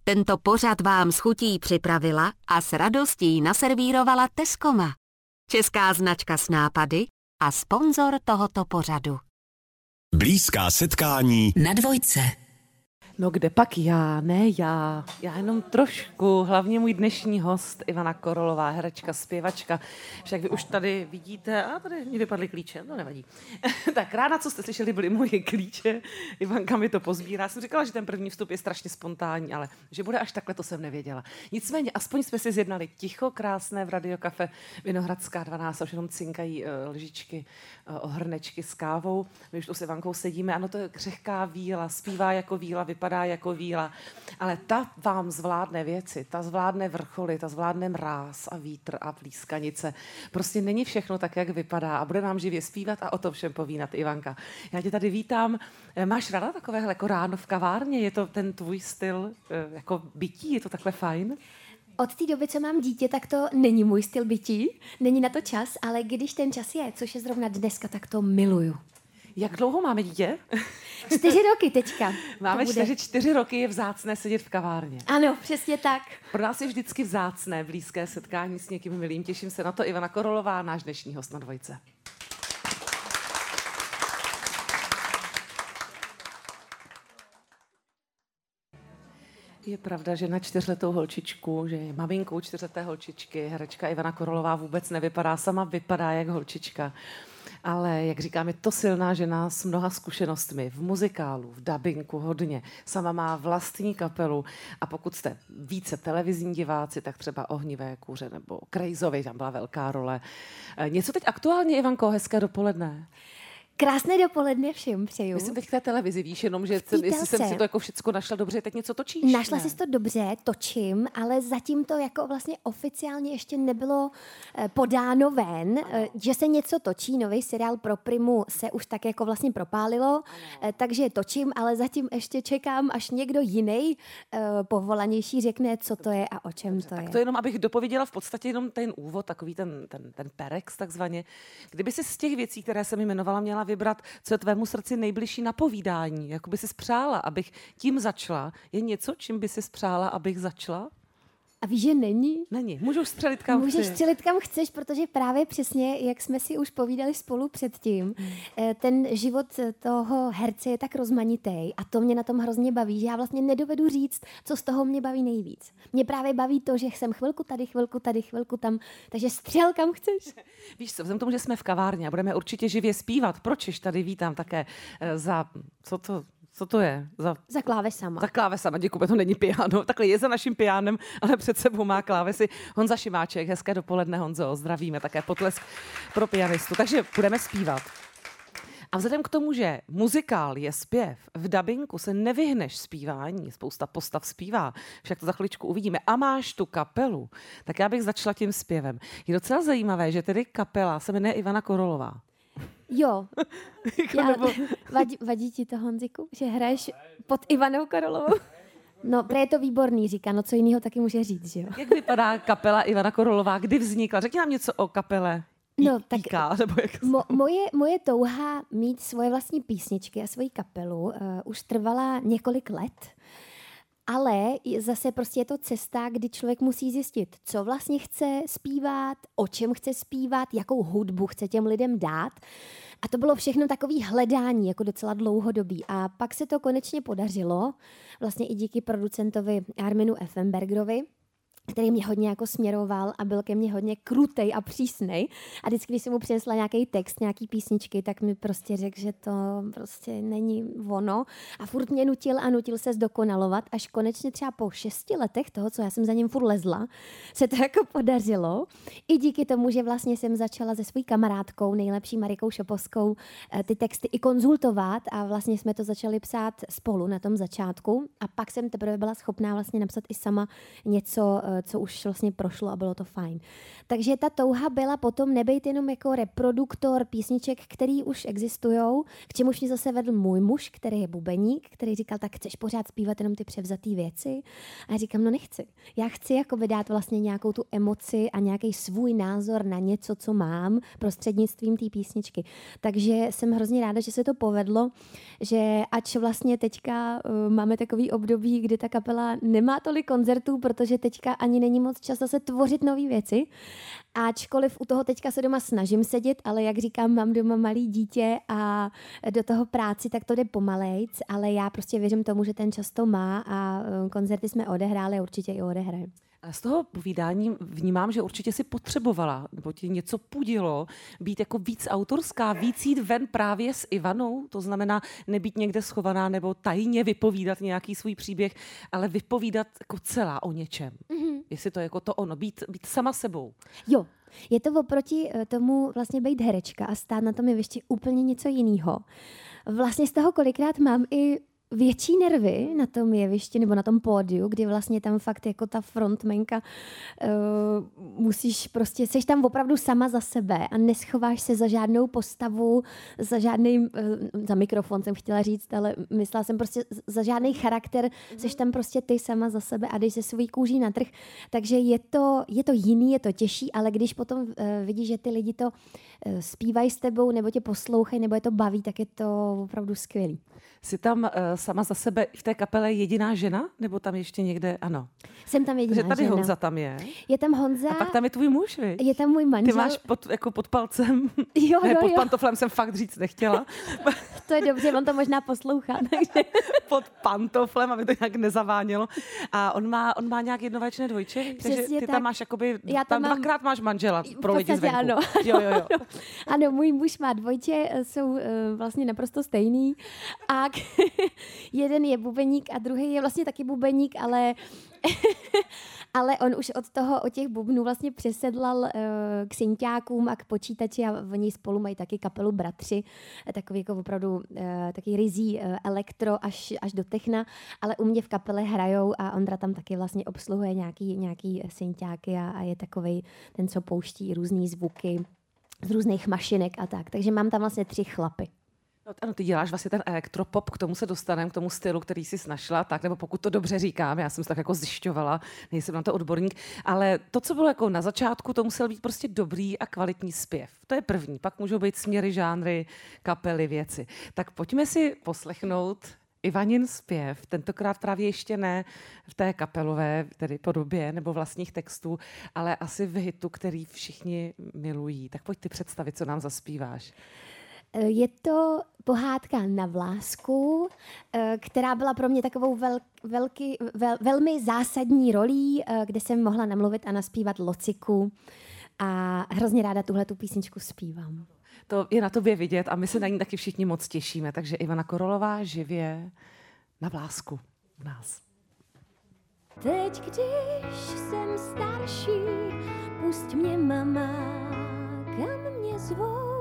Tento pořad vám s chutí připravila a s radostí naservírovala Teskoma. Česká značka s nápady a sponzor tohoto pořadu. Blízká setkání na Dvojce. No kde pak já, ne já jenom trošku, hlavně můj dnešní host Ivana Korolová, herečka, zpěvačka. Však vy už tady vidíte, a tady mi vypadly klíče, no nevadí. Tak ráda, co jste slyšeli, byly moje klíče, Ivanka mi to pozbírá. Jsem říkala, že ten první vstup je strašně spontánní, ale že bude až takhle, to jsem nevěděla. Nicméně, aspoň jsme si zjednali ticho, krásné v Radiokafe Vinohradská 12, už jenom cinkají lžičky, ohrnečky s kávou. My už tu s Ivankou sedíme, ano, to je křehká víla, zpívá jako víla, vypadá jako víla, ale ta vám zvládne věci, ta zvládne vrcholy, ta zvládne mráz a vítr a plískanice. Prostě není všechno tak, jak vypadá a bude nám živě zpívat a o tom všem povídat Ivanka. Já tě tady vítám. Máš ráda takovéhle jako ráno v kavárně? Je to ten tvůj styl jako bytí? Je to takhle fajn? Od té doby, co mám dítě, tak to není můj styl bytí, není na to čas, ale když ten čas je, což je zrovna dneska, tak to miluju. Jak dlouho máme dítě? 4 roky teďka. Máme 4 roky, je vzácné sedět v kavárně. Ano, přesně tak. Pro nás je vždycky vzácné blízké setkání s někým milým. Těším se na to. Ivana Korolová, náš dnešní host na Dvojce. Je pravda, že na 4letou holčičku, že je maminkou 4leté holčičky, herečka Ivana Korolová vůbec nevypadá, sama vypadá jak holčička. Ale, jak říkám, je to silná žena s mnoha zkušenostmi v muzikálu, v dabinku hodně. Sama má vlastní kapelu a pokud jste více televizní diváci, tak třeba Ohnivé kuře nebo Krejzovi, tam byla velká role. Něco teď aktuálně, Ivanko, hezké dopoledne. Krásné dopoledne všem přeju. Myslím teď v té televizi, víš, jenom, že jestli jsem si to jako všecko našla dobře, teď něco točíš. Našla jsi to dobře, točím, ale zatím to jako vlastně oficiálně ještě nebylo podáno ven, že se něco točí, nový seriál pro Primu se už tak jako vlastně propálilo, takže točím, ale zatím ještě čekám, až někdo jiný povolanější řekne, co to je a o čem to je. Tak to jenom, abych dopověděla v podstatě jenom ten úvod, takový ten perex takzvaně. Kdyby si z těch věcí, které jsem jmenovala, měla vybrat, co je tvému srdci nejbližší na povídání. Jako by si spřála, abych tím začala. Je něco, čím by si spřála, abych začala? A víš, že není? Není. Můžu střelit kam Můžeš střelit kam chceš, protože právě přesně, jak jsme si už povídali spolu předtím, ten život toho herce je tak rozmanitý a to mě na tom hrozně baví, že já vlastně nedovedu říct, co z toho mě baví nejvíc. Mě právě baví to, že jsem chvilku tady, chvilku tam, takže střel kam chceš. Víš co, vzhledem k tomu, že jsme v kavárně a budeme určitě živě zpívat, pročž tady vítám také za, co to je? Za klávesama. Za klávesama, děkuji, to není piano. Takhle je za naším pianem, ale před sebou má klávesy Honza Šimáček. Hezké dopoledne, Honzo, zdravíme, také potlesk pro pianistu. Takže budeme zpívat. A vzhledem k tomu, že muzikál je zpěv, v dabinku se nevyhneš zpívání, spousta postav zpívá, však to za chviličku uvidíme, a máš tu kapelu, tak já bych začala tím zpěvem. Je docela zajímavé, že tedy kapela se jmenuje Ivana Korolová. Jo. Vadí ti to, Honziku, že hraješ pod Ivanou Korolovou? No, je to výborný, říká, no co jiného taky může říct, že jo? Jak vypadá kapela Ivana Korolová, kdy vznikla? Řekni nám něco o kapele. No, tak nebo jak moje touha mít svoje vlastní písničky a svoji kapelu už trvala několik let. Ale zase prostě je to cesta, kdy člověk musí zjistit, co vlastně chce zpívat, o čem chce zpívat, jakou hudbu chce těm lidem dát. A to bylo všechno takový hledání, jako docela dlouhodobý. A pak se to konečně podařilo, vlastně i díky producentovi Arminu Effenbergerovi, který mě hodně jako směroval a byl ke mně hodně krutej a přísnej. A vždycky, když jsem mu přinesla nějaký text, nějaký písničky, tak mi prostě řekl, že to prostě není ono. A furt mě nutil se zdokonalovat, až konečně třeba po 6 letech toho, co já jsem za ním furt lezla, se to jako podařilo. I díky tomu, že vlastně jsem začala se svojí kamarádkou, nejlepší Marikou Šopovskou, ty texty i konzultovat a vlastně jsme to začali psát spolu na tom začátku. A pak jsem teprve byla schopná vlastně napsat i sama něco co už vlastně prošlo a bylo to fajn. Takže ta touha byla potom nebejt jenom jako reproduktor písniček, který už existujou, k čemuž mě zase vedl můj muž, který je bubeník, který říkal, tak chceš pořád zpívat jenom ty převzatý věci? A já říkám, no nechci. Já chci jako dát vlastně nějakou tu emoci a nějaký svůj názor na něco, co mám prostřednictvím té písničky. Takže jsem hrozně ráda, že se to povedlo, že ač vlastně teďka máme takový období, kdy ta kapela nemá tolik koncertů, protože teďka ani není moc čas zase tvořit nové věci. Ačkoliv u toho teďka se doma snažím sedět, ale jak říkám, mám doma malý dítě a do toho práci, tak to jde pomalejc, ale já prostě věřím tomu, že ten čas to má a koncerty jsme odehráli a určitě i odehrajeme. A z toho povídání vnímám, že určitě si potřebovala, nebo ti něco pudilo, být jako víc autorská, víc jít ven právě s Ivanou, to znamená nebýt někde schovaná nebo tajně vypovídat nějaký svůj příběh, ale vypovídat jako celá o něčem. Mm-hmm. Jestli to je jako to ono, být sama sebou. Jo, je to oproti tomu vlastně být herečka a stát na tom je ještě úplně něco jiného. Vlastně z toho kolikrát mám i větší nervy na tom jevišti nebo na tom pódiu, kdy vlastně tam fakt jako ta frontmenka musíš prostě, seš tam opravdu sama za sebe a neschováš se za žádnou postavu, za žádný, za mikrofon jsem chtěla říct, ale myslela jsem prostě za žádný charakter, seš tam prostě ty sama za sebe a jdeš se svojí kůží na trh, takže je to jiný, je to těžší, ale když potom vidíš, že ty lidi to zpívají s tebou nebo tě poslouchají, nebo je to baví, tak je to opravdu skvělý. Jsi tam sama za sebe v té kapele jediná žena? Nebo tam ještě někde, ano? Jsem tam jediná žena. Že tady Honza tam je. Je tam Honza. A pak tam je tvůj muž, viď? Je tam můj manžel. Ty máš pod palcem. Jo, ne, pod pantoflem jsem fakt říct nechtěla. To je dobře, on to možná poslouchá. Takže. Pod pantoflem, aby to nějak nezavánělo. A on má nějak jednovaječné dvojče? Takže ty tam máš jakoby, tam dvakrát máš manžela pro lidi zvenku. Ano. Jo. Ano, můj muž má dvojče, jsou vlastně naprosto stejný. A jeden je bubeník a druhý je vlastně taky bubeník, ale on už od těch bubnů vlastně přesedlal k synťákům a k počítači a oni spolu mají taky kapelu Bratři, takový jako opravdu taky rizí elektro až do techna, ale u mě v kapele hrajou a Ondra tam taky vlastně obsluhuje nějaký synťáky a je takovej ten, co pouští různý zvuky z různých mašinek a tak. Takže mám tam vlastně 3 chlapy. Ano, ty děláš vlastně ten elektropop, k tomu se dostaneme, k tomu stylu, který jsi našla, tak, nebo pokud to dobře říkám, já jsem to tak jako zjišťovala, nejsem na to odborník, ale to, co bylo jako na začátku, to musel být prostě dobrý a kvalitní zpěv. To je první, pak můžou být směry, žánry, kapely, věci. Tak pojďme si poslechnout Ivanin zpěv, tentokrát právě ještě ne v té kapelové tedy podobě nebo vlastních textů, ale asi v hitu, který všichni milují. Tak pojď ty představit, co nám zaspíváš. Je to pohádka Na vlásku, která byla pro mě takovou velmi zásadní rolí, kde jsem mohla namluvit a naspívat Lociku a hrozně ráda tuhletu písničku zpívám. To je na tobě vidět a my se na ní taky všichni moc těšíme, takže Ivana Korolová živě Na vlásku u nás. Teď, když jsem starší, pusť mě mama, kam mě zvou.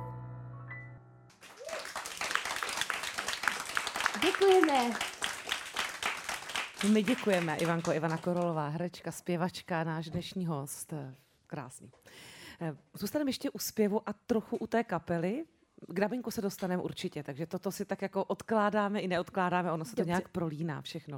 Děkujeme. My děkujeme, Ivanko. Ivana Korolová, herečka, zpěvačka, náš dnešní host. Krásný. Zůstaneme ještě u zpěvu a trochu u té kapely. K dabingu se dostaneme určitě, takže toto si tak jako odkládáme i neodkládáme, ono se to nějak prolíná všechno.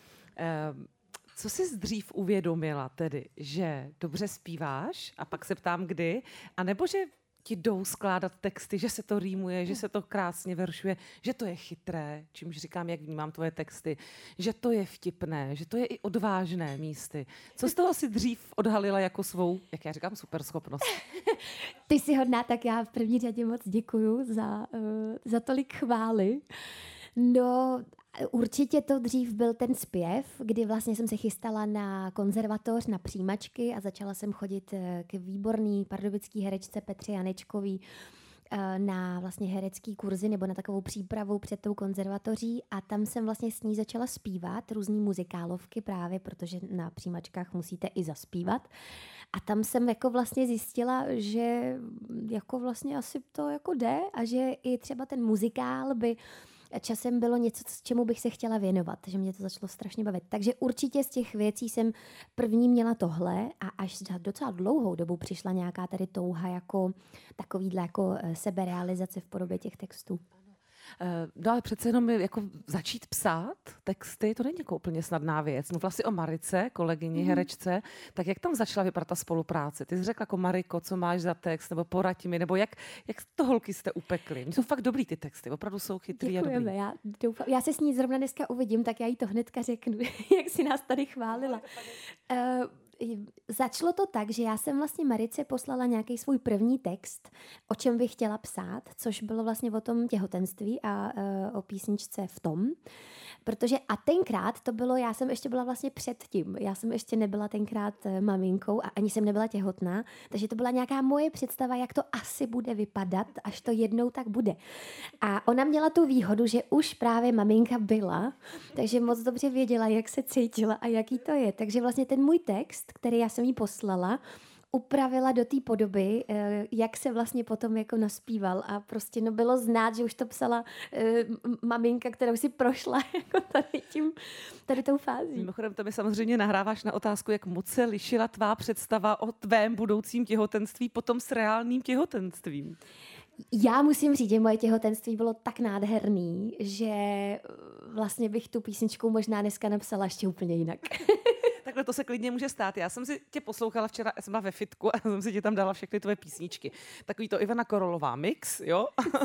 Co jsi dřív uvědomila tedy, že dobře zpíváš a pak se ptám kdy, anebo že ti jdou skládat texty, že se to rýmuje, že se to krásně veršuje, že to je chytré, čímž říkám, jak vnímám tvoje texty, že to je vtipné, že to je i odvážné místy. Co z toho si dřív odhalila jako svou, jak já říkám, superschopnost? Ty jsi hodná, tak já v první řadě moc děkuju za tolik chvály. No, určitě to dřív byl ten zpěv, kdy vlastně jsem se chystala na konzervatoř, na přijímačky a začala jsem chodit k výborný pardubický herečce Petře Janečkový na vlastně herecký kurzy nebo na takovou přípravu před tou konzervatoří a tam jsem vlastně s ní začala zpívat různý muzikálovky právě, protože na přijímačkách musíte i zaspívat. A tam jsem jako vlastně zjistila, že jako vlastně asi to jako jde a že i třeba ten muzikál by časem bylo něco, čemu bych se chtěla věnovat, že mě to začalo strašně bavit. Takže určitě z těch věcí jsem první měla tohle a až za docela dlouhou dobu přišla nějaká tady touha jako takovýhle jako seberealizace v podobě těch textů. No ale přece jenom jako začít psát texty, to není jako úplně snadná věc. Mluvila jsi o Marice, kolegyni, herečce, tak jak tam začala vypadat ta spolupráce? Ty jsi řekla jako Mariko, co máš za text, nebo poraď mi, nebo jak to holky jste upekli? Jsou fakt dobrý ty texty, opravdu jsou chytrý. Děkujeme, a dobrý. Já se s ní zrovna dneska uvidím, tak já jí to hnedka řeknu, jak si nás tady chválila. Začalo to tak, že já jsem vlastně Marice poslala nějaký svůj první text, o čem bych chtěla psát, což bylo vlastně o tom těhotenství a o písničce V tom. Protože a tenkrát to bylo, já jsem ještě byla vlastně předtím, já jsem ještě nebyla tenkrát maminkou a ani jsem nebyla těhotná, takže to byla nějaká moje představa, jak to asi bude vypadat, až to jednou tak bude. A ona měla tu výhodu, že už právě maminka byla, takže moc dobře věděla, jak se cítila a jaký to je. Takže vlastně ten můj text, který já jsem jí poslala, upravila do té podoby, jak se vlastně potom jako naspíval a prostě bylo znát, že už to psala maminka, kterou si prošla jako tady tou fází. Mimochodem, to mi samozřejmě nahráváš na otázku, jak moc se lišila tvá představa o tvém budoucím těhotenství potom s reálným těhotenstvím. Já musím říct, že moje těhotenství bylo tak nádherný, že vlastně bych tu písničku možná dneska napsala ještě úplně jinak. Takhle to se klidně může stát. Já jsem si tě poslouchala včera, jsem byla ve fitku a jsem si ti tam dala všechny tvoje písničky. Takový to Ivana Korolová mix, jo?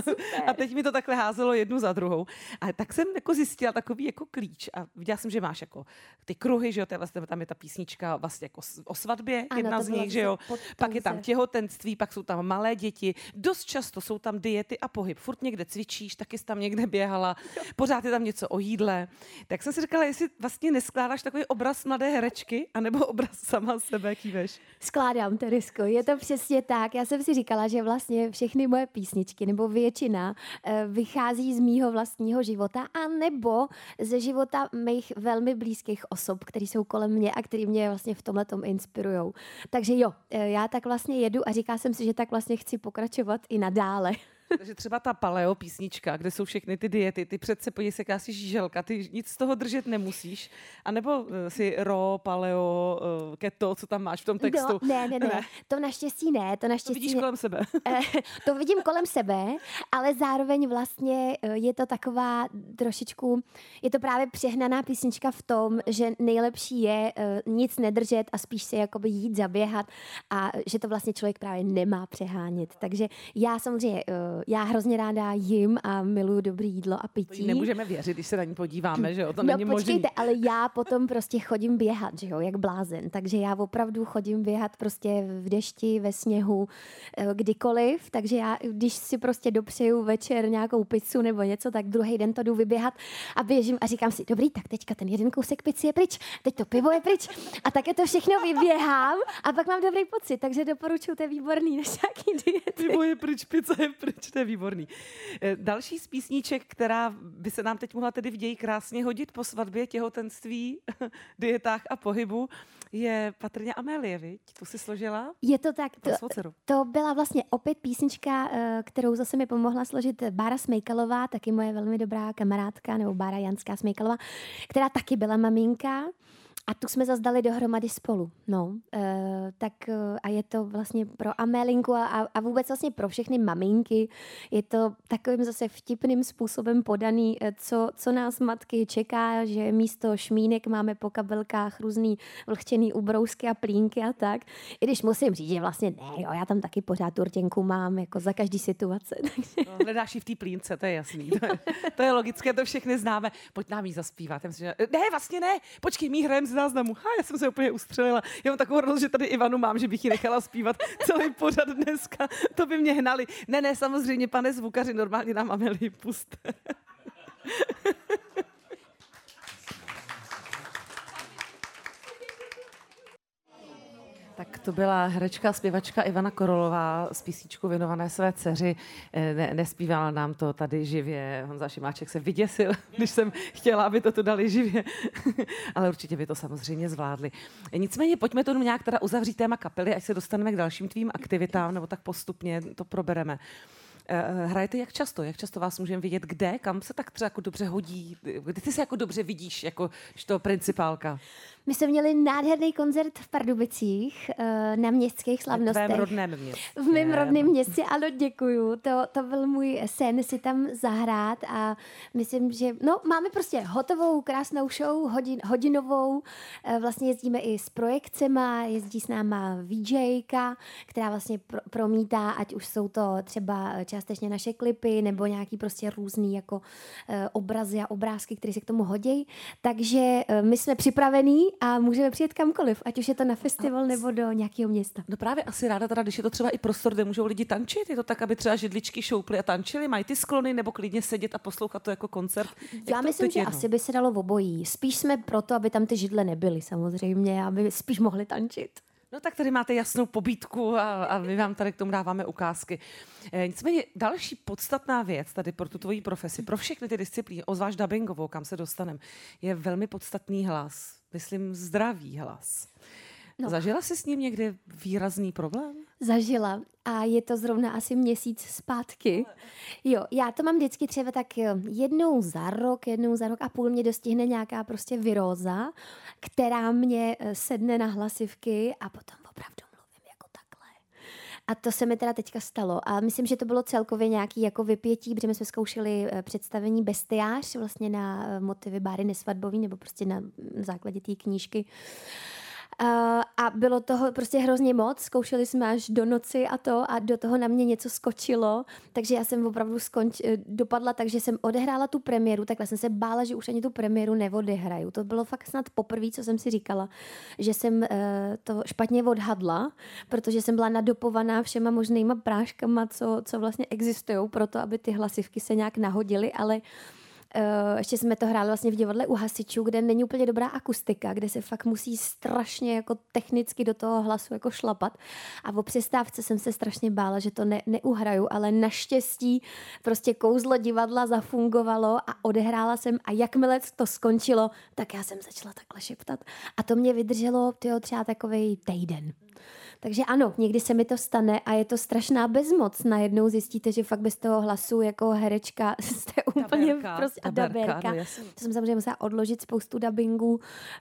A teď mi to takhle házelo jednu za druhou. A tak jsem jako zjistila takový jako klíč a viděla jsem, že máš jako ty kruhy, že jo, tam je ta písnička vlastně jako o svatbě, ano, jedna z nich, že jo. Pak je tam těhotenství, pak jsou tam malé děti. Dost často jsou tam diety a pohyb. Furt někde cvičíš, taky jsi tam někde běhala. Pořád je tam něco o jídle. Tak jsem si říkala, jestli vlastně neskládáš takový obraz mladé herečky, anebo obraz sama sebe, kýveš? Skládám, Teresko, je to přesně tak. Já jsem si říkala, že vlastně všechny moje písničky, nebo většina, vychází z mýho vlastního života, anebo ze života mých velmi blízkých osob, který jsou kolem mě a který mě vlastně v tomhletom inspirujou. Takže jo, já tak vlastně jedu a říká jsem si, že tak vlastně chci pokračovat i nadále. Takže třeba ta paleo písnička, kde jsou všechny ty diety, ty přece podívej se, jaká jsi žíželka, ty nic z toho držet nemusíš. A nebo si paleo, keto, co tam máš v tom textu? No, ne. To naštěstí ne. To vidíš kolem sebe. To vidím kolem sebe, ale zároveň vlastně je to taková trošičku, je to právě přehnaná písnička v tom, že nejlepší je nic nedržet a spíš se jakoby jít zaběhat a že to vlastně člověk právě nemá přehánět. Takže já samozřejmě já hrozně ráda jim a miluju dobré jídlo a pití. To nemůžeme věřit, když se na ní podíváme, že jo, to není možné. Počkejte, ale já potom prostě chodím běhat, že jo, jak blázen. Takže já opravdu chodím běhat prostě v dešti, ve sněhu, kdykoliv. Takže já, když si prostě dopřeju večer nějakou pizzu nebo něco, tak druhý den to jdu vyběhat a běžím a říkám si, dobrý, tak teďka ten jeden kousek pici je pryč, teď to pivo je pryč a také to všechno vyběhám a pak mám dobrý pocit. Takže doporučuji, to je výborný než nějaký diety. Pivo je pryč, pizza je pryč, to je výborný. Další z písniček, která by se nám teď mohla tedy v ději krásně hodit po svatbě, těhotenství, dietách a pohybu, je patrně Amélie, viď? Tu si složila? Je to tak. To byla vlastně opět písnička, kterou zase mi pomohla složit Bára Smejkalová, taky moje velmi dobrá kamarádka, nebo Bára Janská Smejkalová, která taky byla maminka. A tu jsme zase dali dohromady spolu. No, a je to vlastně pro Amélinku a vůbec vlastně pro všechny maminky. Je to takovým zase vtipným způsobem podaný, co nás matky čeká, že místo šmínek máme po kabelkách různý vlhčený ubrousky a plínky a tak. I když musím říct, že vlastně ne, jo, já tam taky pořád turtěnku mám, jako za každý situace. No, hledáš ji v té plínce, to je jasný. To je logické, to všechny známe. Pojď nám jí zaspívat. Ne, vlastně ne, počkej, mý hrajem záznamu. Já jsem se úplně ustřelila. Já mám takovou radost, že tady Ivanu mám, že bych ji nechala zpívat celý pořad dneska. To by mě hnali. Ne, samozřejmě, pane zvukaři, normálně nám Amélie puste. Tak to byla herečka, zpěvačka Ivana Korolová s písničkou věnované své dceři. Nespívala nám to tady živě. Honza Šimáček se vyděsil, když jsem chtěla, aby to dali živě. Ale určitě by to samozřejmě zvládli. Nicméně pojďme to nějak teda uzavřít téma kapely, až se dostaneme k dalším tvým aktivitám, nebo tak postupně to probereme. Hrajete jak často? Jak často vás můžeme vidět kde? Kam se tak třeba jako dobře hodí? Kde ty se jako dobře vidíš jako to principálka? My jsme měli nádherný koncert v Pardubicích na městských slavnostech. V tvém rodném městě. V mém rodném městě, ano, děkuju. To byl můj sen si tam zahrát a myslím, že máme prostě hotovou krásnou show, hodinovou. Vlastně jezdíme i s projekcema, jezdí s náma VJka, která vlastně promítá, ať už jsou to třeba částečně naše klipy nebo nějaký prostě různý jako obrazy a obrázky, které se k tomu hodí. Takže my jsme připravení a můžeme přijet kamkoliv, ať už je to na festival nebo do nějakého města. No právě asi ráda teda, když je to třeba i prostor, kde můžou lidi tančit, je to tak, aby třeba židličky šouply a tančili, mají ty sklony nebo klidně sedět a poslouchat to jako koncert. Já myslím, že asi by se dalo obojí. Spíš jsme proto, aby tam ty židle nebyly samozřejmě, aby spíš mohli tančit. No tak tady máte jasnou pobídku a my vám tady k tomu dáváme ukázky. Nicméně další podstatná věc tady pro tu tvoji profesi, pro všechny ty disciplíny, ozvlášť dabingovou, kam se dostaneme, je velmi podstatný hlas. Myslím zdravý hlas. No. Zažila jsi s ním někdy výrazný problém? Zažila a je to zrovna asi měsíc zpátky. Jo, já to mám vždycky třeba tak jednou za rok a půl mě dostihne nějaká prostě viróza, která mě sedne na hlasivky a potom opravdu mluvím jako takhle. A to se mi teda teďka stalo a myslím, že to bylo celkově nějaký jako vypětí, protože my jsme zkoušeli představení Bestiář vlastně na motivy Báry Nesvadbový nebo prostě na základě té knížky. A bylo toho prostě hrozně moc, zkoušeli jsme až do noci a do toho na mě něco skočilo, takže já jsem opravdu dopadla tak, že jsem odehrála tu premiéru, takhle jsem se bála, že už ani tu premiéru neodehraju. To bylo fakt snad poprvé, co jsem si říkala, že jsem to špatně odhadla, protože jsem byla nadopovaná všema možnýma práškama, co vlastně existují pro to, aby ty hlasivky se nějak nahodily, ale ještě jsme to hráli vlastně v divadle u hasičů, kde není úplně dobrá akustika, kde se fakt musí strašně jako technicky do toho hlasu jako šlapat. A o přestávce jsem se strašně bála, že to neuhraju, ale naštěstí prostě kouzlo divadla zafungovalo a odehrála jsem a jakmile to skončilo, tak já jsem začala takhle šeptat. A to mě vydrželo třeba takovej týden. Takže ano, někdy se mi to stane a je to strašná bezmoc. Najednou zjistíte, že fakt bez toho hlasu jako herečka jste úplně prostě a daberka. No, to jsem samozřejmě musela odložit spoustu dabingů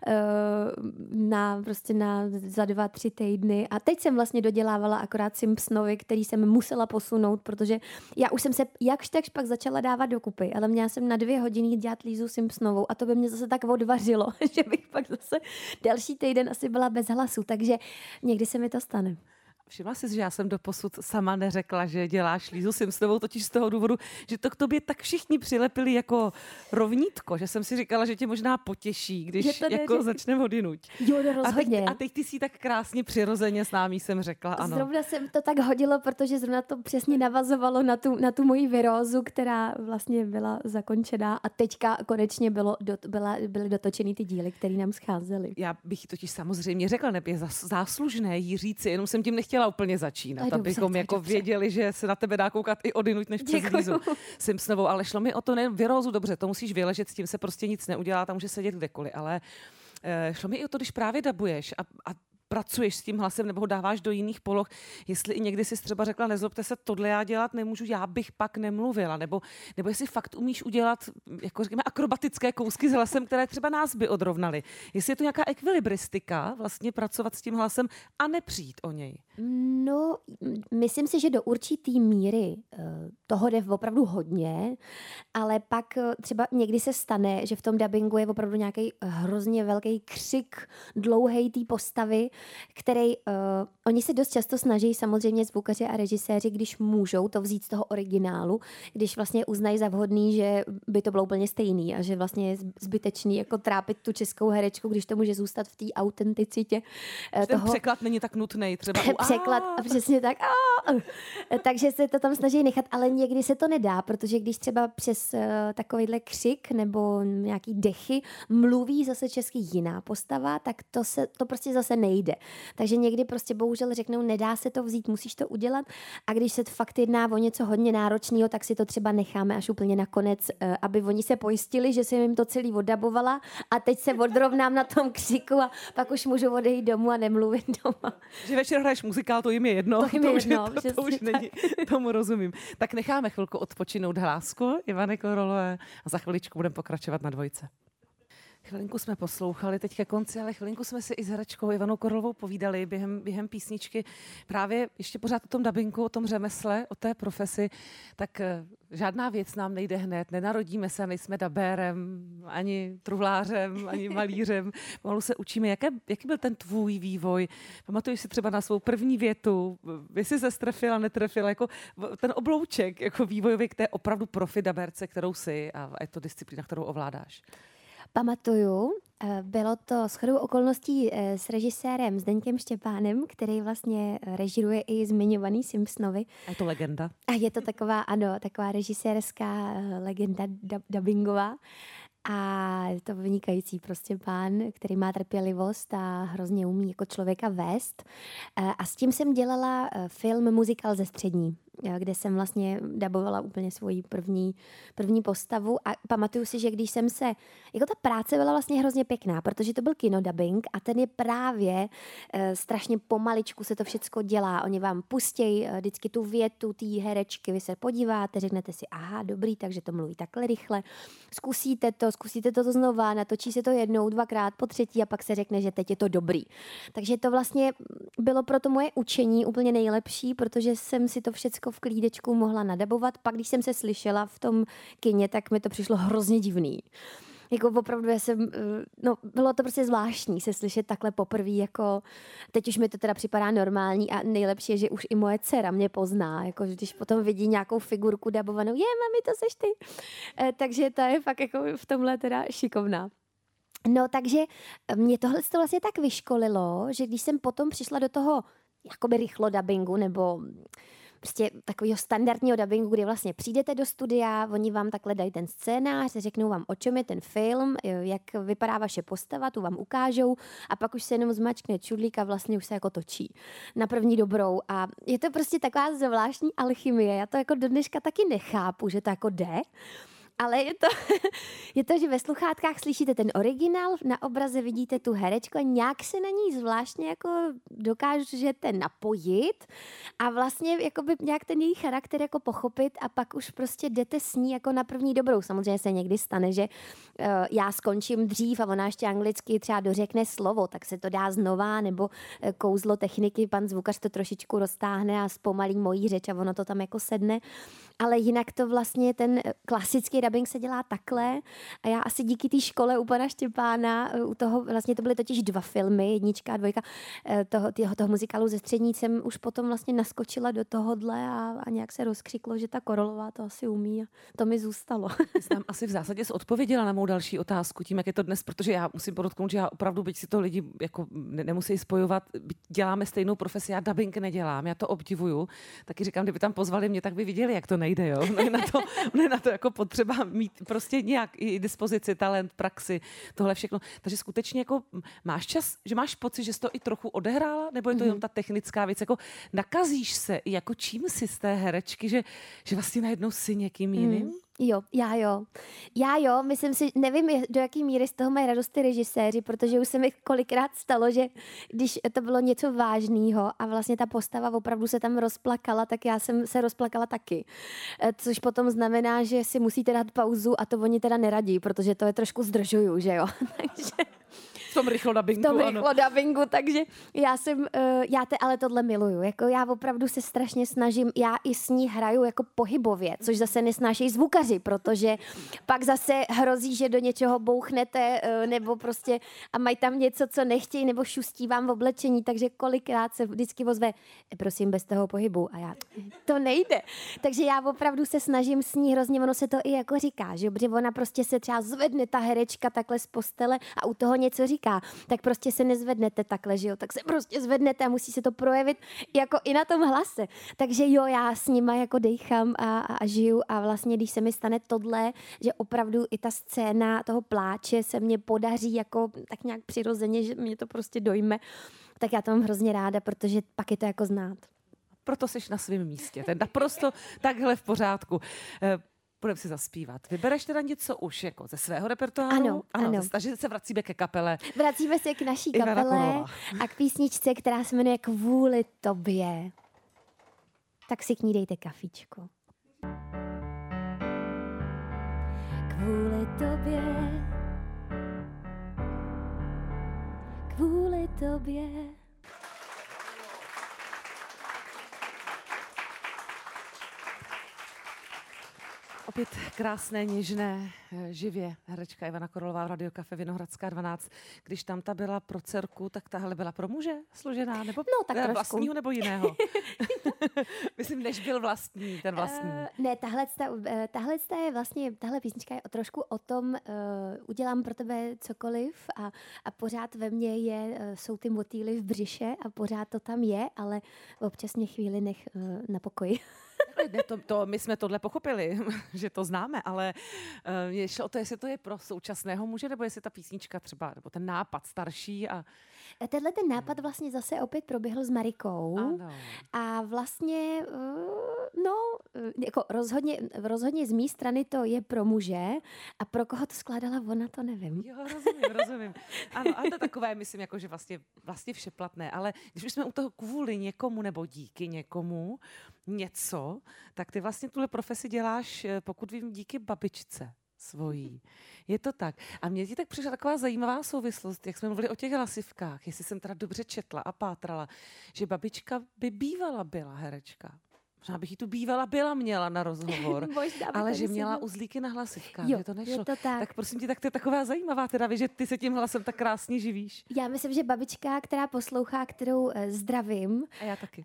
za 2-3 týdny. A teď jsem vlastně dodělávala akorát Simpsonovi, který jsem musela posunout, protože já už jsem se jakž takž pak začala dávat dokupy, ale měla jsem na 2 hodiny dělat Lízu Simpsonovou a to by mě zase tak odvařilo, že bych pak zase další týden asi byla bez hlasu. Takže někdy se mi to stane. Všimla jsi, že já jsem doposud sama neřekla, že děláš Lízu Simpsonovou, totiž z toho důvodu, že to k tobě tak všichni přilepili jako rovnítko, že jsem si říkala, že tě možná potěší, když jako začneme hodinuť. Jo, rozhodně. A teď ty si tak krásně přirozeně s námi jsem řekla, ano. Zrovna jsem to tak hodilo, protože zrovna to přesně navazovalo na tu moji virózu, která vlastně byla zakončená a teďka konečně byly dotočeny ty díly, které nám scházely. Já bych totiž samozřejmě řekla, je záslužné jí říci, jenom jsem tím nechtěla úplně začínat, abychom jako věděli, že se na tebe dá koukat i odinut než přes Lízu Simpsonovou, ale šlo mi o to nejen virózu, dobře, to musíš vyležet, s tím se prostě nic neudělá, tam může sedět kdekoliv, ale šlo mi i o to, když právě dabuješ a pracuješ s tím hlasem nebo ho dáváš do jiných poloh, jestli i někdy jsi třeba řekla, nezlobte se, tohle já dělat nemůžu, já bych pak nemluvila, nebo jestli fakt umíš udělat, jako říkáme, akrobatické kousky s hlasem, které třeba nás by odrovnaly. Jestli je to nějaká ekvilibristika, vlastně pracovat s tím hlasem a nepřijít o něj. No, myslím si, že do určitý míry toho jde opravdu hodně, ale pak třeba někdy se stane, že v tom dabingu je opravdu nějaký hrozně velký křik dlouhej té postavy, který oni se dost často snaží samozřejmě zvukaři a režiséři, když můžou to vzít z toho originálu, když vlastně uznají za vhodný, že by to bylo úplně stejný a že vlastně je zbytečný jako trápit tu českou herečku, když to může zůstat v té autenticitě. Ten překlad není tak nutný, třeba překlad a přesně tak. Takže se to tam snaží nechat, ale někdy se to nedá, protože když třeba přes takovýhle křik nebo nějaký dechy mluví zase český jiná postava, tak to prostě zase nejde. Takže někdy prostě bohužel řeknou, nedá se to vzít, musíš to udělat a když se fakt jedná o něco hodně náročného, tak si to třeba necháme až úplně nakonec, aby oni se pojistili, že jsem jim to celý oddabovala a teď se odrovnám na tom křiku a pak už můžu odejít domů a nemluvit doma. Že večer hraješ muzikál, to jim je jedno. To jim je jedno, to už není, tomu rozumím. Tak necháme chvilku odpočinout hlásku Ivany Korolové a za chviličku budeme pokračovat na dvojce. Chvilinku jsme poslouchali teď ke konci, ale chvilinku jsme si i s herečkou Ivanou Korolovou povídali během písničky. Právě ještě pořád o tom dabingu, o tom řemesle, o té profesi, tak žádná věc nám nejde hned. Nenarodíme se, nejsme dabérem, ani truhlářem, ani malířem. Pomalu se učíme. Jaký byl ten tvůj vývoj? Pamatuješ si třeba na svou první větu? Jestli se strefila, netrefila? Jako ten oblouček jako vývojový k té opravdu profi dabérce, kterou jsi a je to disciplína, kterou ovládáš. Pamatuju, bylo to shodou okolností s režisérem Zdeňkem Štěpánem, který vlastně režiruje i zmiňovaný Simpsonovi. A je to legenda. A je to taková režisérská legenda dabingová. A je to vynikající prostě pán, který má trpělivost a hrozně umí jako člověka vést. A s tím jsem dělala film Muzikál ze střední, kde jsem vlastně dabovala úplně svoji první postavu a pamatuju si, že když jsem se, jako ta práce byla vlastně hrozně pěkná, protože to byl kinodubbing a ten je právě strašně pomaličku se to všecko dělá. Oni vám pustějí vždycky tu větu té herečky, vy se podíváte, řeknete si, aha, dobrý, takže to mluví takhle rychle, zkusíte to znova, natočí se to jednou, dvakrát, po třetí a pak se řekne, že teď je to dobrý. Takže to vlastně bylo pro to moje učení úplně nejlepší, protože jsem si to všecko v klídečku mohla nadabovat. Pak, když jsem se slyšela v tom kině, tak mi to přišlo hrozně divný. Jako opravdu bylo to prostě zvláštní se slyšet takhle poprvé, jako teď už mi to teda připadá normální a nejlepší je, že už i moje dcera mě pozná, jako když potom vidí nějakou figurku dabovanou, mami, to seš ty. Takže ta je fakt jako v tomhle teda šikovná. No, takže mě tohle to vlastně tak vyškolilo, že když jsem potom přišla do toho jakoby rychlo dabingu nebo prostě takového standardního dabingu, kdy vlastně přijdete do studia, oni vám takhle dají ten scénář, řeknou vám, o čem je ten film, jak vypadá vaše postava, tu vám ukážou a pak už se jenom zmačkne čudlík a vlastně už se jako točí na první dobrou a je to prostě taková zvláštní alchymie, já to jako do dneška taky nechápu, že to jako jde. Ale je to, že ve sluchátkách slyšíte ten originál, na obraze vidíte tu herečku a nějak se na ní zvláštně jako dokážete napojit a vlastně jakoby nějak ten její charakter jako pochopit a pak už prostě jdete s ní jako na první dobrou. Samozřejmě se někdy stane, že já skončím dřív a ona ještě anglicky třeba dořekne slovo, tak se to dá znova, nebo kouzlo techniky, pan zvukař to trošičku roztáhne a zpomalí mojí řeč a ono to tam jako sedne. Ale jinak to vlastně ten klasický dabing se dělá takhle a já asi díky té škole u pana Štěpána, u toho vlastně to byly totiž 2 filmy, 1 a 2, toho muzikálu ze střední jsem už potom vlastně naskočila do tohodle a nějak se rozkřiklo, že ta Korolová to asi umí a to mi zůstalo. Jsem asi v zásadě odpověděla na mou další otázku tím, jak je to dnes, protože já musím podotknout, že já opravdu, byť si to lidi jako nemusí spojovat, děláme stejnou profesi, já dabing nedělám, já to obdivuju, taky říkám, kdyby tam pozvali mě, tak by viděli, jak to nejde, jo. Ne na to jako potřeba mít prostě nějak i dispozici, talent, praxi, tohle všechno. Takže skutečně jako máš čas, že máš pocit, že jsi to i trochu odehrála, nebo je to jenom ta technická věc, jako nakazíš se i jako čím si z té herečky, že vlastně najednou si někým jiným? Já jo, myslím si, nevím, do jaký míry z toho mají radost ty režiséři, protože už se mi kolikrát stalo, že když to bylo něco vážného a vlastně ta postava opravdu se tam rozplakala, tak já jsem se rozplakala taky. Což potom znamená, že si musíte dát pauzu a to oni teda neradí, protože to je trošku zdržuju, že jo. Takže v tom rychlodabingu, takže ale tohle miluju. Jako já opravdu se strašně snažím, já i s ní hraju jako pohybově, což zase nesnášejí zvukaři, protože pak zase hrozí, že do něčeho bouchnete, nebo prostě a mají tam něco, co nechtějí, nebo šustí vám v oblečení, takže kolikrát se vždycky ozve, prosím, bez toho pohybu. A já, to nejde. Takže já opravdu se snažím s ní hrozně, ono se to i jako říká, že ona prostě se třeba zvedne ta herečka takhle z postele a u toho něco říká, tak prostě se nezvednete takhle, že jo, tak se prostě zvednete a musí se to projevit jako i na tom hlase. Takže jo, já s nima jako dejchám a žiju a vlastně, když se mi stane tohle, že opravdu i ta scéna toho pláče se mně podaří jako tak nějak přirozeně, že mě to prostě dojme, tak já to mám hrozně ráda, protože pak je to jako znát. Proto jsi na svém místě, ten naprosto takhle v pořádku. Budeme si zaspívat. Vybereš teda něco už jako ze svého repertoáru? Ano. Takže se vracíme ke kapele. Vracíme se k naší kapele a k písničce, která se jmenuje Kvůli tobě. Tak si k ní dejte kafičko. Kvůli tobě, kvůli tobě. Opět krásné, něžné, živě herečka Ivana Korolová v Radio Cafe Vinohradská 12. Když tam ta byla pro dcerku, tak tahle byla pro muže složená? Nebo tak vlastního nebo jiného? Myslím, než byl vlastní, ten vlastní. Ne, tahle písnička je trošku o tom, udělám pro tebe cokoliv a pořád ve mně jsou ty motýly v břiše a pořád to tam je, ale občas mě chvíli nech na pokoji. Ne, my jsme tohle pochopili, že to známe, ale je šlo o to, jestli to je pro současného muže, nebo jestli ta písnička třeba, nebo ten nápad starší. Tenhle ten nápad vlastně zase opět proběhl s Marikou. Ano. A vlastně, jako rozhodně z mé strany to je pro muže a pro koho to skládala ona, to nevím. Jo, rozumím. Ano, a to takové, myslím, jako, že vlastně všeplatné, ale když už jsme u toho kvůli někomu nebo díky někomu něco, tak ty vlastně tuhle profesi děláš, pokud vím, díky babičce svojí. Je to tak. A mně ti tak přišla taková zajímavá souvislost, jak jsme mluvili o těch hlasivkách, jestli jsem teda dobře četla a pátrala, že babička by bývala byla herečka. Možná bych ji tu měla na rozhovor, ale že měla uzlíky na hlasivkách, že to nešlo. Je to tak prosím tě, tak to je taková zajímavá teda, že ty se tím hlasem tak krásně živíš. Já myslím, že babička, která poslouchá, kterou zdravím. A já taky.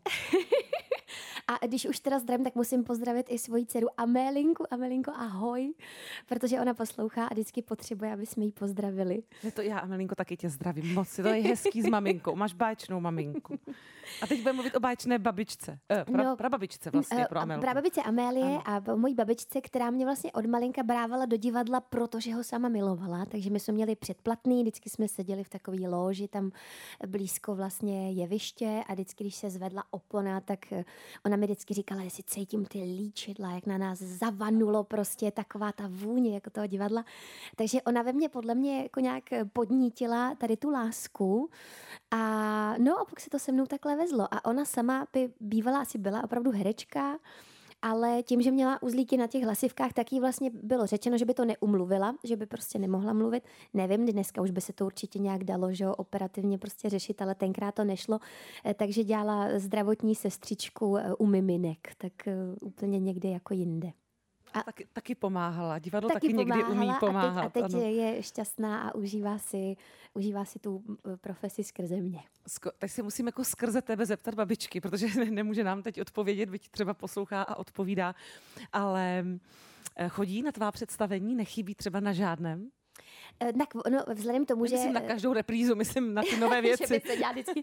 A když už teda zdravím, tak musím pozdravit i svoji dceru Amélinku. Amélinko, ahoj, protože ona poslouchá a vždycky potřebuje, aby jsme ji pozdravili. Já, Amélinko, taky tě zdravím moc. To je hezký s maminkou. Máš báječnou maminku. A teď budeme mluvit o báječné babičce. Prababičce vlastně pro Amélku. Prababičce Amélie a mojí babičce, která mě vlastně od malinka brávala do divadla, protože ho sama milovala. Takže my jsme měli předplatný, vždycky jsme seděli v takový lóži, tam blízko vlastně jeviště a vždycky, když se zvedla opona, tak ona mi vždycky říkala, jestli cítím ty líčidla, jak na nás zavanulo prostě taková ta vůně jako toho divadla. Takže ona ve mně podle mě jako nějak podnítila tady tu lásku a pak se to se mnou takhle vezlo. A ona sama by bývala, asi byla opravdu herečka, ale tím, že měla uzlíky na těch hlasivkách, tak jí vlastně bylo řečeno, že by to neumluvila, že by prostě nemohla mluvit. Nevím, dneska už by se to určitě nějak dalo, že operativně prostě řešit, ale tenkrát to nešlo, takže dělala zdravotní sestřičku u miminek, tak úplně někde jako jinde. A taky pomáhala. Divadlo taky někdy umí pomáhat. A teď je šťastná a užívá si tu profesi skrze mě. Tak si musím jako skrze tebe zeptat babičky, protože nemůže nám teď odpovědět, byť třeba poslouchá a odpovídá. Ale chodí na tvá představení? Nechybí třeba na žádném? Vzhledem tomu, že... Myslím na každou reprízu, myslím na ty nové věci. Že by se dělá vždycky.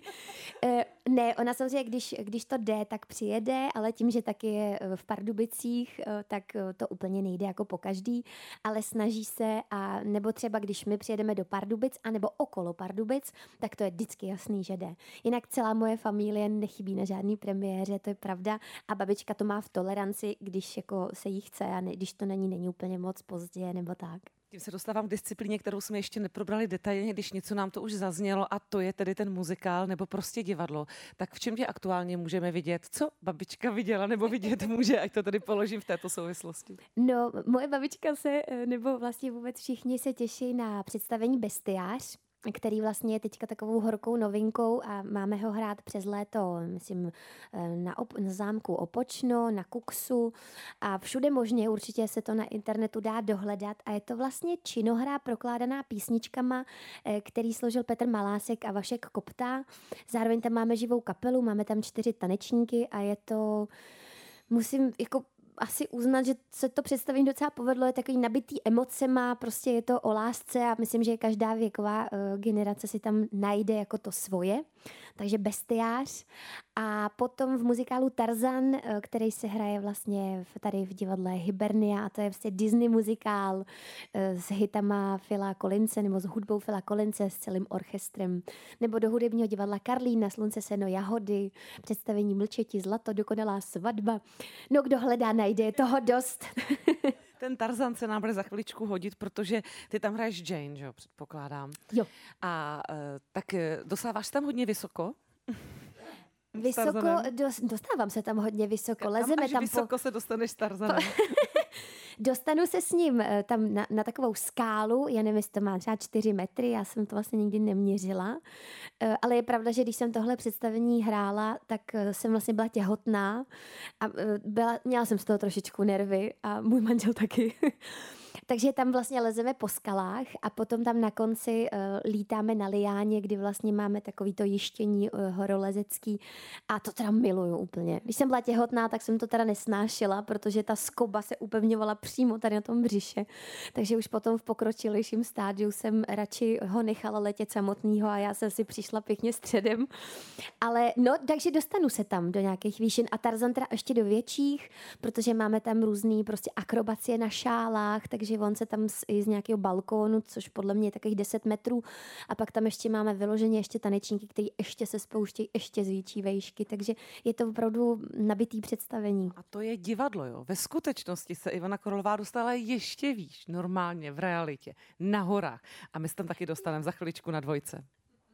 Ne, ona samozřejmě, když to jde, tak přijede, ale tím, že taky je v Pardubicích, tak to úplně nejde jako po každý, ale snaží se nebo třeba když my přijedeme do Pardubic, anebo okolo Pardubic, tak to je vždycky jasný, že jde. Jinak celá moje familie nechybí na žádný premiéře, to je pravda, a babička to má v toleranci, když jako se jí chce a když to není úplně moc pozdě nebo tak. Tím se dostávám k disciplíně, kterou jsme ještě neprobrali detailně, když něco nám to už zaznělo, a to je tedy ten muzikál nebo prostě divadlo. Tak v čem tě aktuálně můžeme vidět? Co babička viděla nebo vidět může, ať to tady položím v této souvislosti? No, moje babička nebo vlastně vůbec všichni se těší na představení Bestiář, který vlastně je teďka takovou horkou novinkou a máme ho hrát přes léto, myslím, na zámku Opočno, na Kuksu a všude možně, určitě se to na internetu dá dohledat a je to vlastně činohra prokládaná písničkama, který složil Petr Malásek a Vašek Kopta. Zároveň tam máme živou kapelu, máme tam 4 tanečníky a je to, musím jako asi uznat, že se to představení docela povedlo, je takový nabitý emocema, prostě je to o lásce a myslím, že každá věková generace si tam najde jako to svoje. Takže Bestiář. A potom v muzikálu Tarzan, který se hraje vlastně tady v divadle Hibernia, a to je vlastně Disney muzikál s hitama Phila Collinse nebo s hudbou Phila Collinse s celým orchestrem. Nebo do hudebního divadla Karlína, Slunce, seno, jahody, představení Mlčeti, Zlato, Dokonalá svatba. No, kdo hledá na najde, je toho dost. Ten Tarzan se nám bude za chviličku hodit, protože ty tam hraješ Jane, že jo, předpokládám. Jo. A tak dostáváš tam hodně vysoko? Vysoko, dostávám se tam hodně vysoko. Lezeme tam vysoko se dostaneš s Tarzanem. Dostanu se s ním tam na takovou skálu, já nevím, jestli to má třeba 4 metry, já jsem to vlastně nikdy neměřila, ale je pravda, že když jsem tohle představení hrála, tak jsem vlastně byla těhotná a měla jsem z toho trošičku nervy a můj manžel taky. Takže tam vlastně lezeme po skalách a potom tam na konci lítáme na liáně, kdy vlastně máme takový to jištění horolezecký a to teda miluju úplně. Když jsem byla těhotná, tak jsem to teda nesnášela, protože ta skoba se upevňovala přímo tady na tom břiše. Takže už potom v pokročilejším stádiu jsem radši ho nechala letět samotnýho a já jsem si přišla pěkně středem. Ale no, takže dostanu se tam do nějakých výšin a Tarzan teda ještě do větších, protože máme tam různý prostě akrobacie na šálách, takže on se tam i z nějakého balkónu, což podle mě je takových 10 metrů a pak tam ještě máme vyloženě ještě tanečníky, který ještě se spouštějí ještě z větší vejšky, takže je to opravdu nabitý představení. A to je divadlo, jo. Ve skutečnosti se Ivana Korolová dostala ještě výš, normálně v realitě, na horách. A my se tam taky dostaneme za chviličku na dvojce.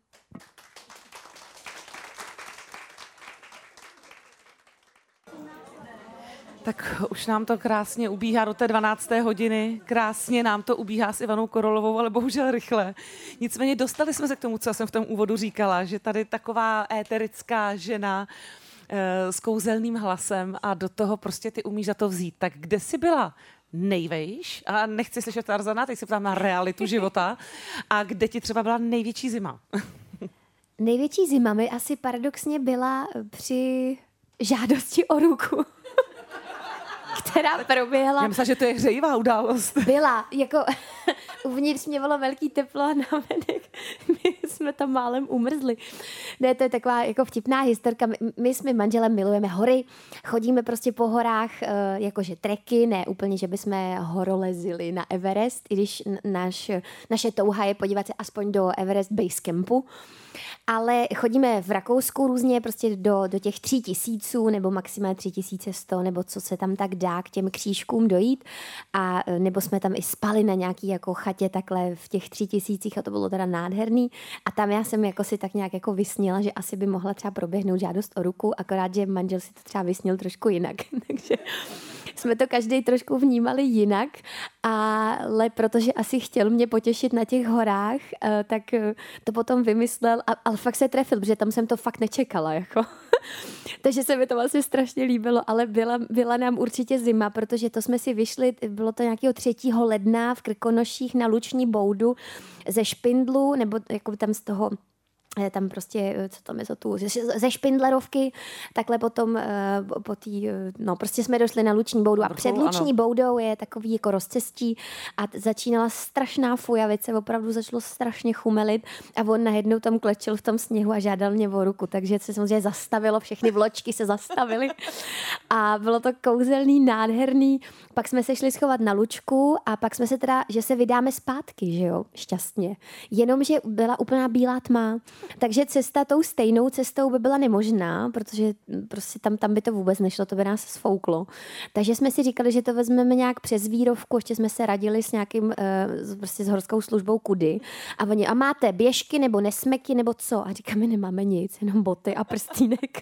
Tak už nám to krásně ubíhá do té 12. hodiny. Krásně nám to ubíhá s Ivanou Korolovou, ale bohužel rychle. Nicméně dostali jsme se k tomu, co jsem v tom úvodu říkala, že tady taková éterická žena s kouzelným hlasem a do toho prostě ty umíš za to vzít. Tak kde jsi byla nejvejš? A nechci slyšet Tarzana, teď se ptám na realitu života. A kde ti třeba byla největší zima? Největší zima mi asi paradoxně byla při žádosti o ruku. Která proběhla. Já myslím, že to je hřejivá událost. Byla, jako uvnitř mě bylo velký teplo a navenek my jsme tam málem umrzli. Ne, to je taková jako vtipná historka. My s mým manželem milujeme hory, chodíme prostě po horách, jakože treky, ne úplně, že bychom horolezili na Everest, i když naše touha je podívat se aspoň do Everest Base Campu. Ale chodíme v Rakousku různě prostě do těch 3000 nebo maximálně 3100, nebo co se tam tak dá k těm křížkům dojít. A nebo jsme tam i spali na nějaký jako chatě takhle v těch 3000 a to bylo teda nádherný. A tam já jsem jako si tak nějak jako vysnila, že asi by mohla třeba proběhnout žádost o ruku, akorát, že manžel si to třeba vysnil trošku jinak. Takže jsme to každý trošku vnímali jinak, ale protože asi chtěl mě potěšit na těch horách, tak to potom vymyslel, ale fakt se trefil, protože tam jsem to fakt nečekala. Jako. Takže se mi to vlastně strašně líbilo, ale byla nám určitě zima, protože to jsme si vyšli, bylo to nějakého 3. ledna v Krkonoších na Luční boudu ze Špindlu, nebo jako tam z toho tam prostě, co tam je za tu, ze Špindlerovky, takhle potom prostě jsme došli na Luční boudu a před Luční boudou je takový jako rozcestí a začínala strašná fujavice, opravdu začalo strašně chumelit a on najednou tam klečel v tom sněhu a žádal mě o ruku, takže se samozřejmě zastavilo, všechny vločky se zastavily a bylo to kouzelný, nádherný, pak jsme se šli schovat na Lučku a pak jsme se teda, že se vydáme zpátky, že jo, šťastně, jenomže byla úplná bílá tma. Takže cesta tou stejnou cestou by byla nemožná, protože prostě tam by to vůbec nešlo, to by nás sfouklo. Takže jsme si říkali, že to vezmeme nějak přes Vírovku, ještě jsme se radili s nějakým, prostě s horskou službou kudy. A oni, a máte běžky nebo nesmeky nebo co? A říkáme, nemáme nic, jenom boty a prstínek.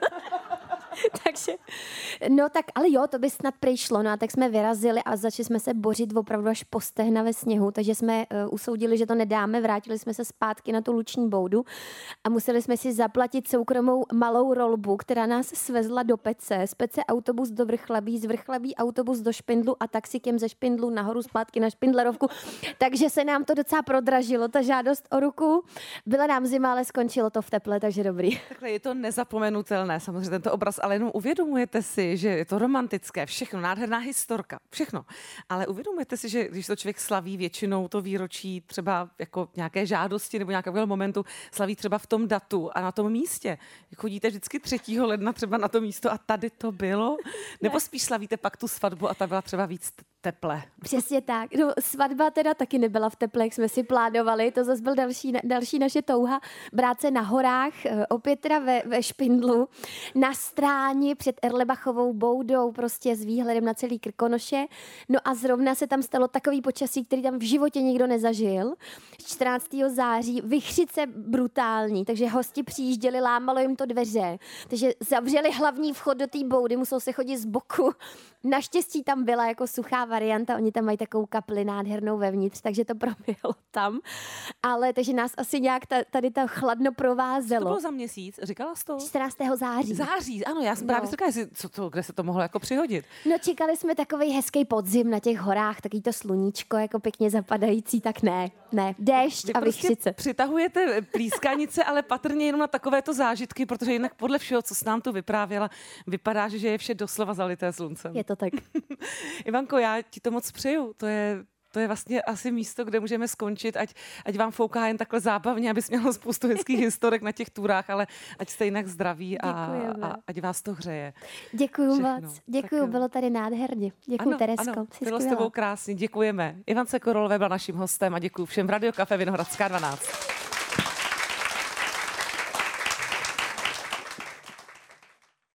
Takže, no tak, ale jo, to by snad přišlo, no a tak jsme vyrazili a začali jsme se bořit opravdu až po stehna ve sněhu, takže jsme usoudili, že to nedáme, vrátili jsme se zpátky na tu Luční boudu a museli jsme si zaplatit soukromou malou rolbu, která nás svezla do Pece, z Pece autobus do Vrchlabí, z Vrchlabí autobus do Špindlu a taxikem ze Špindlu nahoru zpátky na Špindlerovku, takže se nám to docela prodražilo, ta žádost o ruku, byla nám zima, ale skončilo to v teple, takže dobrý. Takhle je to nezapomenutelné, samozřejmě tento obraz, ale jenom uvědomujete si, že je to romantické, všechno, nádherná historka, všechno. Ale uvědomujete si, že když to člověk slaví většinou to výročí třeba jako nějaké žádosti nebo nějakého momentu, slaví třeba v tom datu a na tom místě. Chodíte vždycky 3. ledna třeba na to místo a tady to bylo? Nebo spíš slavíte pak tu svatbu a ta byla třeba víc teple. Přesně tak. No, svatba teda taky nebyla v teple, jak jsme si plánovali. To zase byl další naše touha. Brát se na horách, opět teda ve Špindlu, na Stráni před Erlebachovou boudou, prostě s výhledem na celý Krkonoše. No a zrovna se tam stalo takový počasí, který tam v životě nikdo nezažil. 14. září, vichřice brutální, takže hosti přijížděli, lámalo jim to dveře. Takže zavřeli hlavní vchod do té boudy, musel se chodit z boku. Naštěstí tam byla jako suchá varianta, oni tam mají takovou kapli nádhernou vevnitř, takže to proběhlo tam. Ale takže nás asi nějak tady to chladno provázelo. To bylo za měsíc, říkala jsi to? 14. září. Září, ano, já jsem právě říkala, kde se to mohlo jako přihodit. No čekali jsme takovej hezký podzim na těch horách, takový to sluníčko jako pěkně zapadající, tak ne, déšť a vichřice. Prostě přitahujete plískanice, ale patrně jenom na takovéto zážitky, protože jinak podle všeho, co jsi nám tu vyprávěla, vypadá, že je vše doslova zalité sluncem. Je to tak. Ivanko, já ti to moc přeju. To je vlastně asi místo, kde můžeme skončit, ať vám fouká jen takhle zábavně, abys mělo spoustu hezkých historek na těch turách, ale ať jste jinak zdraví a ať vás to hřeje. Děkuju moc. Děkuju, bylo tady nádherně. Děkuju, Teresko. Ano, bylo s tebou krásně, děkujeme. Ivance Korolové byla naším hostem a děkuju všem v Radio Café Vinohradská 12.